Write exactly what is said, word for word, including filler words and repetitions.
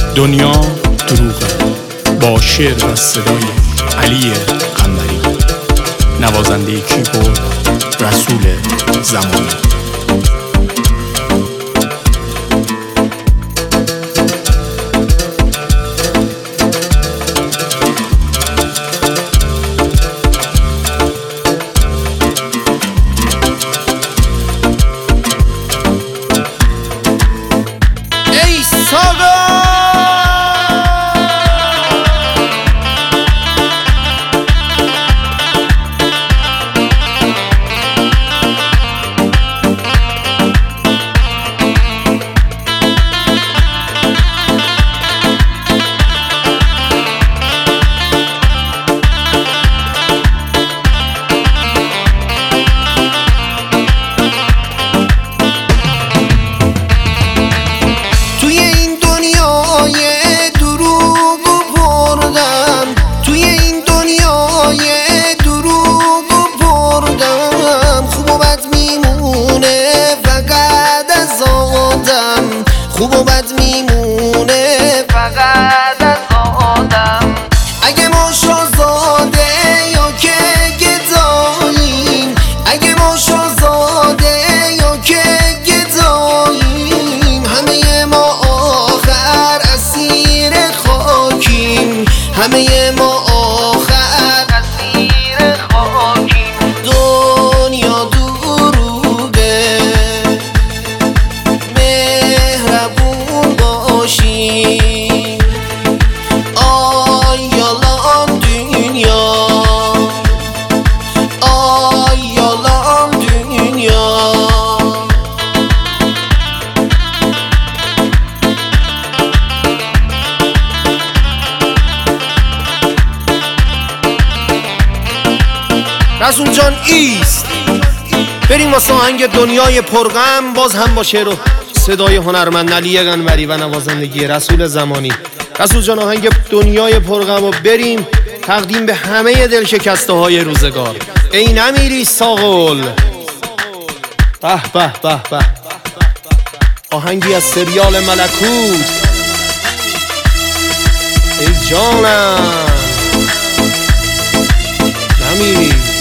دنیا دروغه با شعر و صدای علی قنبری، نوازنده کیبورد رسول زمانی. خوب و بد میمونه فقط از آدم. اگه ما شاهزاده یا که گداییم، اگه ما شاهزاده یا که گداییم، همه ما آخر اسیر خاکیم، همه ما آخر اسیر خاکیم. دنیا دروغه، آیالان dünya، آیالان dünya. رسول جان ایست، بریم واسه آهنگ دنیای پرغم، باز هم با شعر و صدای هنرمند علی قنبری و نوازندگی رسول زمانی. رسول جان آهنگ دنیای پرغم و بریم تقدیم به همه دل شکسته های روزگار. ای نمیری ساغل، به به به به، آهنگی از سریال ملکوت. ای جانم نمیری